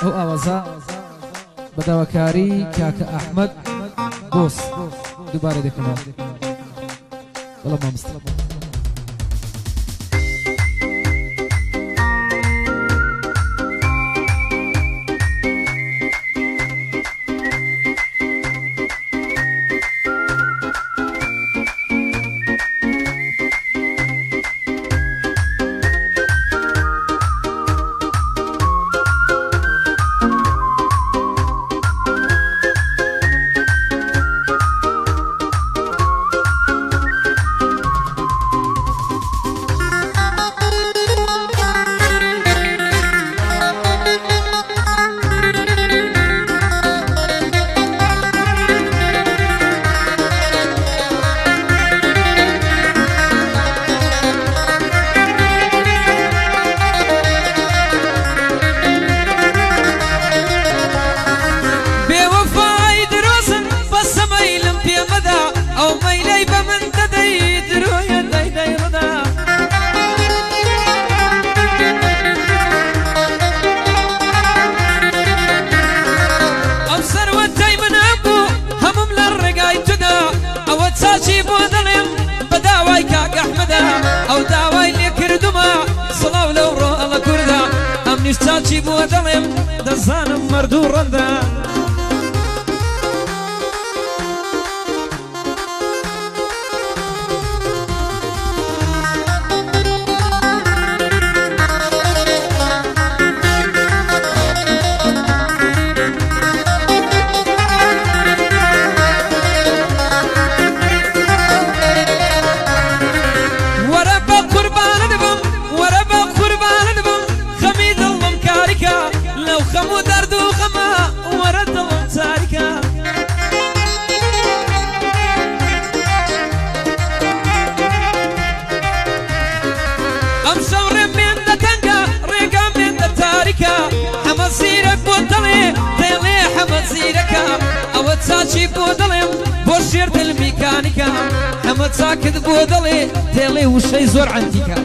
او اوازا بداوكاري كاكا احمد بوس دوباره دكما والله ما مستقبل او داوای لێکردومە سڵاو لەو ڕۆڵە کووردا ئەم نیشتاچی بووە دەڵێم دەزانم مەردوو ڕەندا ئەوە چاچی بۆ دەڵێم بۆ شێر دڵمیکانیکە ئەمە چاکت بۆ دەڵێ تێڵێ وشەی زۆر عەنتیکە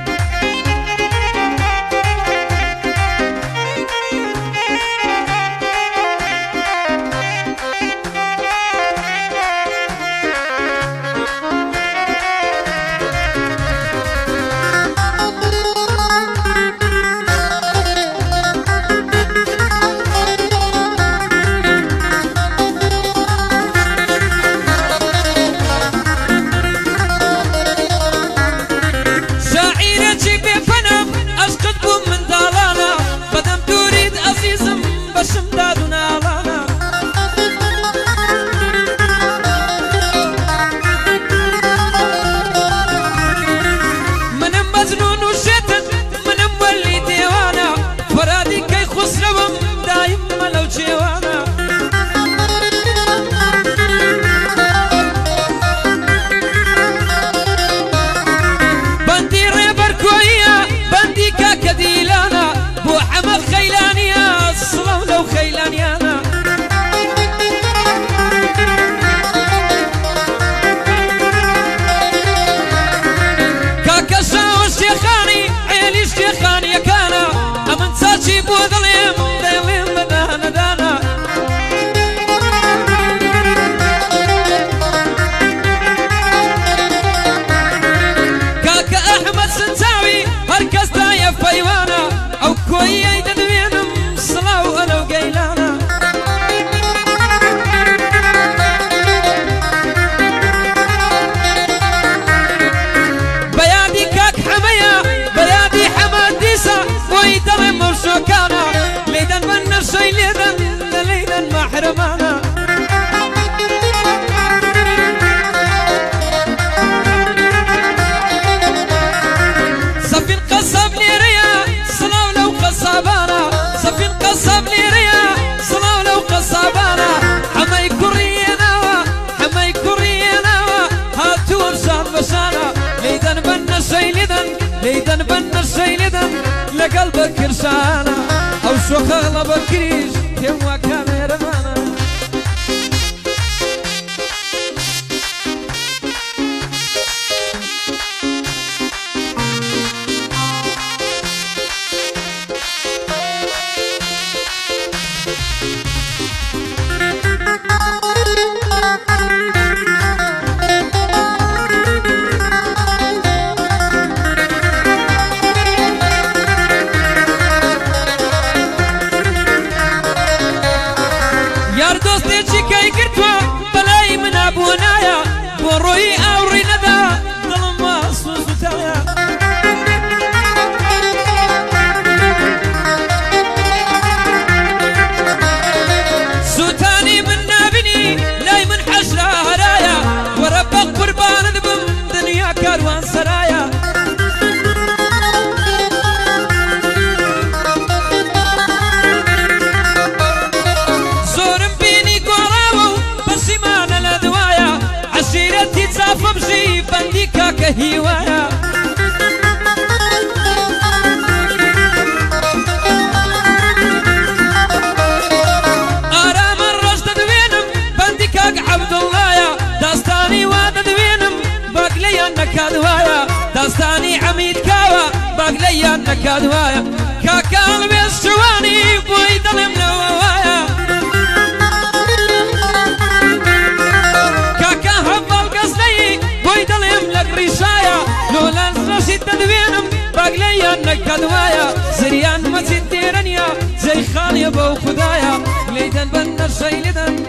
ليدن بن السيدن لقلبك كرسانة أو شوخة بكريش يوا كاميرا مانا بروي أوري ندى ظلم سوزتايا سوتاني من نابني لاي من حشرة هرايا وربك قربان ذبم دنيا كاروان سرايا زورم بيني قراو بس ما نلدوايا عشيرتي تصاف بشي بنديكا كهيوايا عبد الله يا داستاني وادد وينم باقلي انك ادوايا داستاني عميد كاوا باقلي انك ادوايا كاكا قلبي الشواني بوي ظلم نوايا كاكا حب القصدي بوي ظلم لك رشايا لولا الرشيد تدوينم باقلي انك ادوايا زريان ما تديرنيا زي خالي ابو خدايا ليدن بن الشيلدن